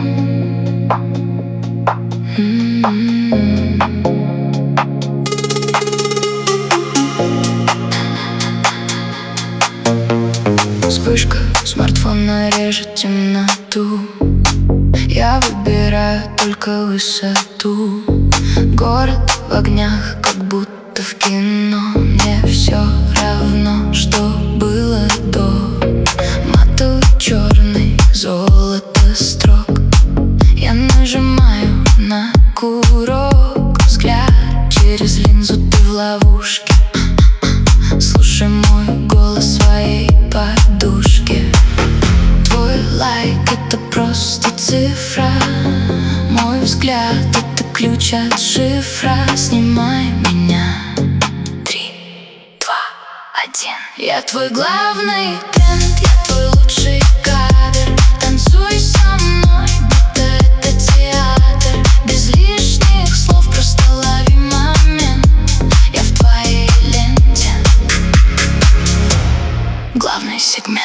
Вспышка смартфона режет темноту. Я выбираю только высоту. Город в огнях, как будто в кино. Мне все равно, что было до. Матовый черный, золото строк. Я нажимаю на курок. Взгляд через линзу, ты в ловушке. Слушай мой голос в своей подушке. Твой лайк — это просто цифра. Мой взгляд — это ключ от шифра. Снимай меня. 3, 2, 1. Я твой главный тренд, я твой лучший кадр. Танцуй со мной, будто это театр. Без лишних слов, просто лови момент. Я в твоей ленте. Главный сегмент.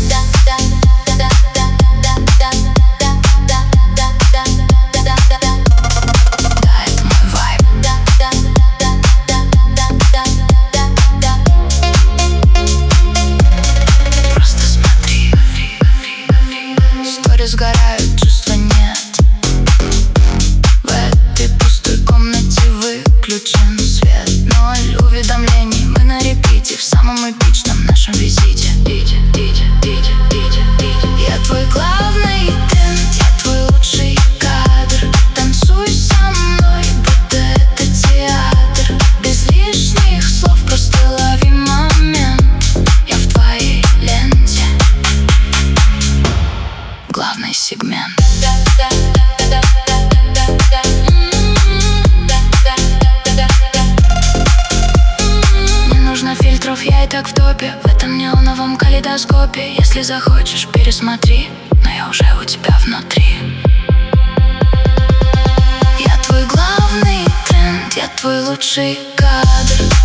Сгорают, чувства нет. В этой пустой комнате выключен свет. 0 уведомлений, мы на репите. В самом эпичном нашем визите. Я твой главный тренд, я твой лучший кадр. Танцуй со мной, будто это театр. Без лишних слов, просто лови момент. Я в твоей ленте. Главный сегмент. Не нужно фильтров, я и так в топе. В этом неоновом калейдоскопе. Если захочешь, пересмотри. Но я уже у тебя внутри. Я твой главный тренд, я твой лучший кадр.